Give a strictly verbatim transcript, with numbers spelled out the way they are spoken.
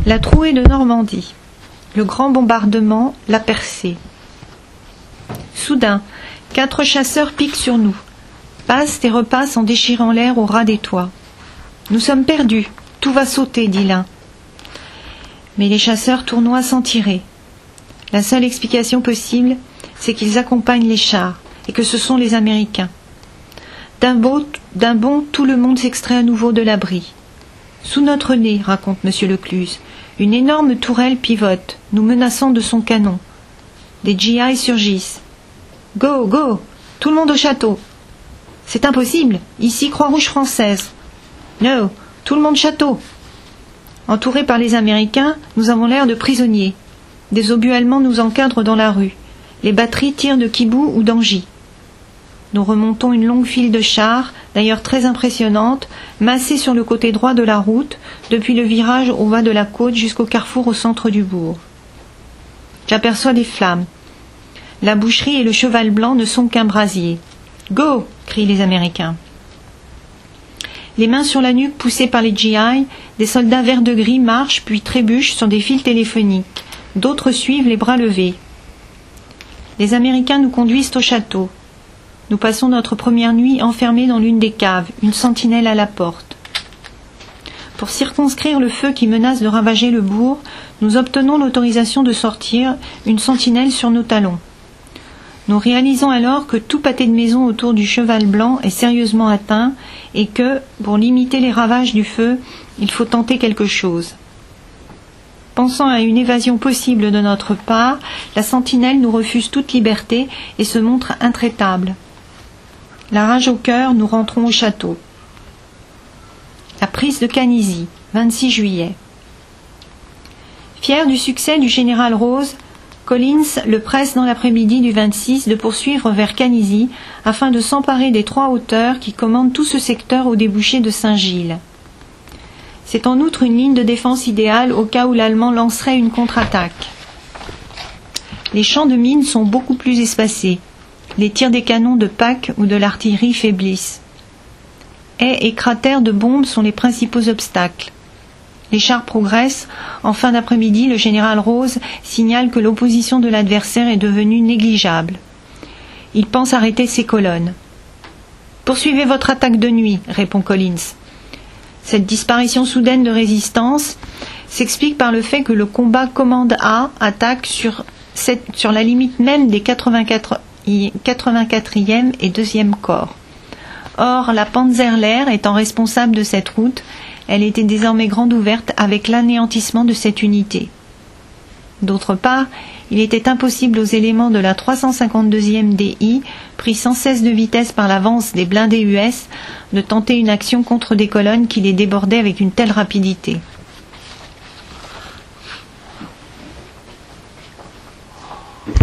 La trouée de Normandie. Le grand bombardement l'a percée. Soudain, quatre chasseurs piquent sur nous, passent et repassent en déchirant l'air au ras des toits. Nous sommes perdus, tout va sauter, dit l'un. Mais les chasseurs tournoient sans tirer. La seule explication possible, c'est qu'ils accompagnent les chars et que ce sont les Américains. D'un bond, d'un bond, tout le monde s'extrait à nouveau de l'abri. Sous notre nez, raconte M. Lecluse, une énorme tourelle pivote, nous menaçant de son canon. Des G I surgissent. Go, go, tout le monde au château. C'est impossible, ici Croix-Rouge française. No, tout le monde château. Entourés par les Américains, nous avons l'air de prisonniers. Des obus allemands nous encadrent dans la rue. Les batteries tirent de Kibou ou d'Angy. Nous remontons une longue file de chars, d'ailleurs très impressionnante, massés sur le côté droit de la route, depuis le virage au bas de la côte jusqu'au carrefour au centre du bourg. J'aperçois des flammes. La boucherie et le cheval blanc ne sont qu'un brasier. « Go !» crient les Américains. Les mains sur la nuque poussées par les G I, des soldats verts de gris marchent puis trébuchent sur des fils téléphoniques. D'autres suivent les bras levés. Les Américains nous conduisent au château. Nous passons notre première nuit enfermés dans l'une des caves, une sentinelle à la porte. Pour circonscrire le feu qui menace de ravager le bourg, nous obtenons l'autorisation de sortir, une sentinelle sur nos talons. Nous réalisons alors que tout pâté de maison autour du cheval blanc est sérieusement atteint et que, pour limiter les ravages du feu, il faut tenter quelque chose. Pensant à une évasion possible de notre part, la sentinelle nous refuse toute liberté et se montre intraitable. La rage au cœur, nous rentrons au château. La prise de Canizy, vingt-six juillet. Fier du succès du général Rose, Collins le presse dans l'après-midi du vingt-six de poursuivre vers Canizy afin de s'emparer des trois hauteurs qui commandent tout ce secteur au débouché de Saint-Gilles. C'est en outre une ligne de défense idéale au cas où l'Allemand lancerait une contre-attaque. Les champs de mines sont beaucoup plus espacés. Les tirs des canons de Pack ou de l'artillerie faiblissent. Haies et cratères de bombes sont les principaux obstacles. Les chars progressent. En fin d'après-midi, le général Rose signale que l'opposition de l'adversaire est devenue négligeable. Il pense arrêter ses colonnes. « Poursuivez votre attaque de nuit », répond Collins. Cette disparition soudaine de résistance s'explique par le fait que le combat commande A attaque sur, cette, sur la limite même des quatre-vingt-quatrième et deuxième corps. Or, la Panzerlehr étant responsable de cette route, elle était désormais grande ouverte avec l'anéantissement de cette unité. D'autre part, il était impossible aux éléments de la trois cent cinquante-deuxième D I, pris sans cesse de vitesse par l'avance des blindés U S, de tenter une action contre des colonnes qui les débordaient avec une telle rapidité.